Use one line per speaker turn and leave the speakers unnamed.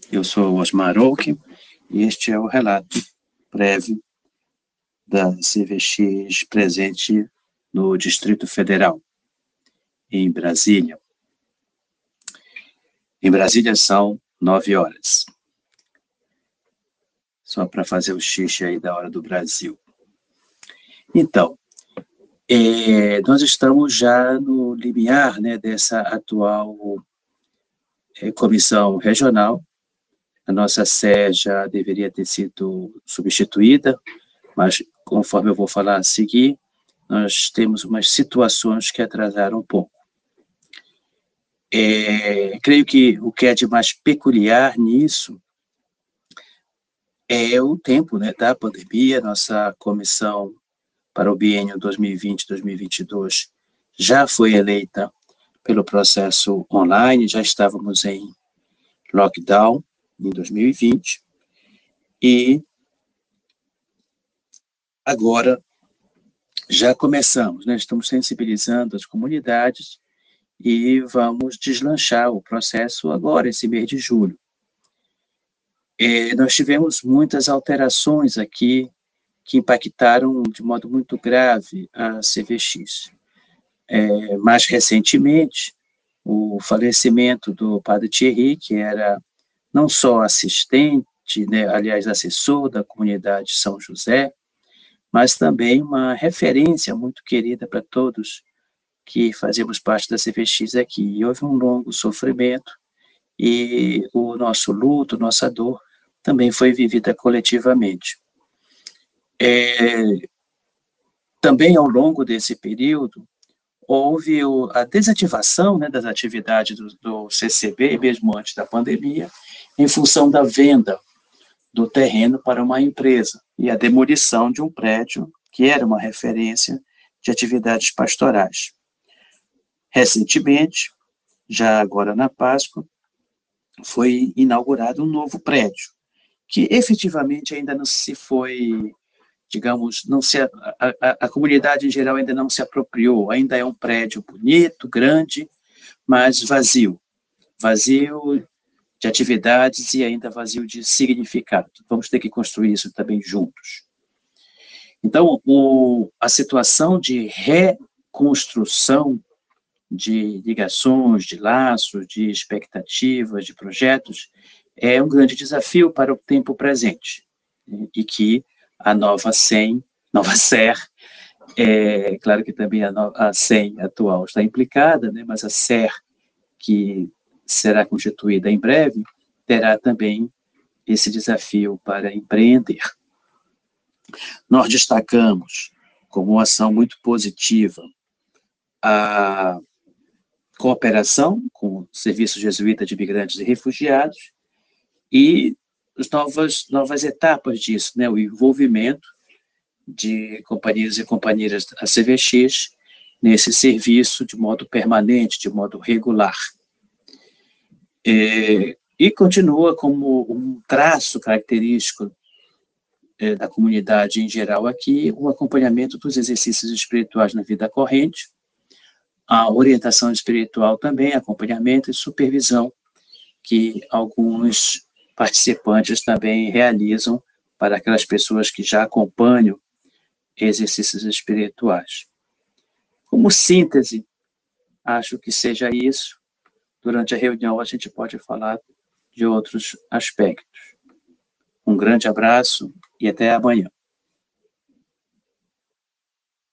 Eu sou Osmar Ock e este é o relato prévio da CVX presente no Distrito Federal, em Brasília. Em Brasília são 9 horas. Só para fazer o xixi aí da hora do Brasil. Então, nós estamos já no limiar, né, dessa atual comissão regional. A nossa sé já deveria ter sido substituída, mas conforme eu vou falar a seguir, nós temos umas situações que atrasaram um pouco. Creio que o que é de mais peculiar nisso é o tempo, né, da pandemia. Nossa comissão para o biênio 2020-2022 já foi eleita pelo processo online, já estávamos em lockdown em 2020, e agora já começamos, né? Estamos sensibilizando as comunidades e vamos deslanchar o processo agora, esse mês de julho. Nós tivemos muitas alterações aqui que impactaram de modo muito grave a CVX. Mais recentemente, o falecimento do padre Thierry, que era não só assistente, né, aliás, assessor da comunidade São José, mas também uma referência muito querida para todos que fazemos parte da CVX aqui. E houve um longo sofrimento, e o nosso luto, nossa dor, também foi vivida coletivamente. Também ao longo desse período, houve a desativação, né, das atividades do CCB, mesmo antes da pandemia, em função da venda do terreno para uma empresa e a demolição de um prédio que era uma referência de atividades pastorais. Recentemente, já agora na Páscoa, foi inaugurado um novo prédio, que efetivamente ainda não se foi, digamos, a comunidade em geral ainda não se apropriou, ainda é um prédio bonito, grande, mas vazio de atividades e ainda vazio de significado. Vamos ter que construir isso também juntos. Então, a situação de reconstrução de ligações, de laços, de expectativas, de projetos, é um grande desafio para o tempo presente, e que a nova SEM, nova SER, claro que também a SEM atual está implicada, né, mas a SER, que será constituída em breve, terá também esse desafio para empreender. Nós destacamos como uma ação muito positiva a cooperação com o Serviço Jesuíta de Imigrantes e Refugiados e as novas etapas disso, né, o envolvimento de companheiros e companheiras da CVX nesse serviço de modo permanente, de modo regular. E continua como um traço característico da comunidade em geral aqui, o acompanhamento dos exercícios espirituais na vida corrente, a orientação espiritual também, acompanhamento e supervisão, que alguns participantes também realizam para aquelas pessoas que já acompanham exercícios espirituais. Como síntese, acho que seja isso. Durante a reunião a gente pode falar de outros aspectos. Um grande abraço e até amanhã.